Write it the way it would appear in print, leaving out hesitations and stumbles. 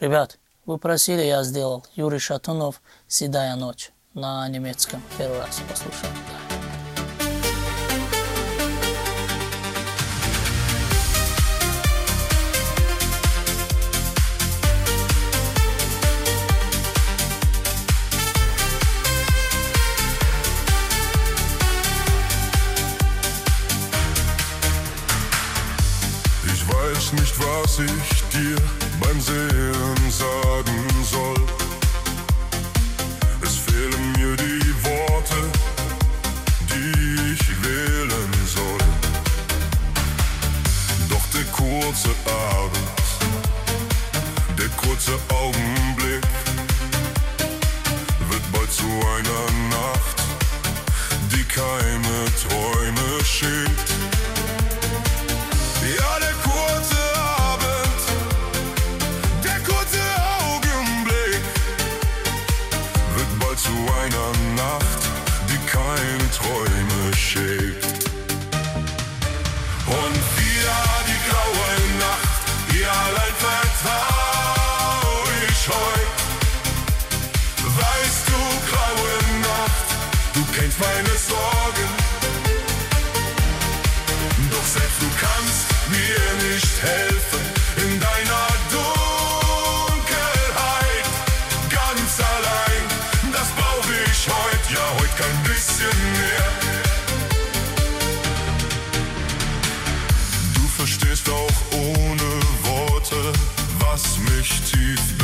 Ребят, вы просили, я сделал. Юрий Шатунов «Седая ночь» на немецком. Первый раз послушаем. Да. Ich weiß nicht, was ich dir beim Sehen sagen soll. Es fehlen mir die Worte, die ich wählen soll. Doch der kurze Abend, der kurze Augenblick wird bald zu einer Nacht, die keine Träume schickt. Ja, der kurze Abend, der kurze Augenblick wird bald zu einer Nacht, die keine Träume schickt. Und wieder die graue Nacht, ihr allein vertrau ich heut. Weißt du, graue Nacht, du kennst meine Sorgen. Doch selbst du kannst mir nicht helfen in deiner Dunkelheit. Ganz allein, das brauch ich heut, ja heut kein bisschen mehr. Du verstehst auch ohne Worte, was mich tief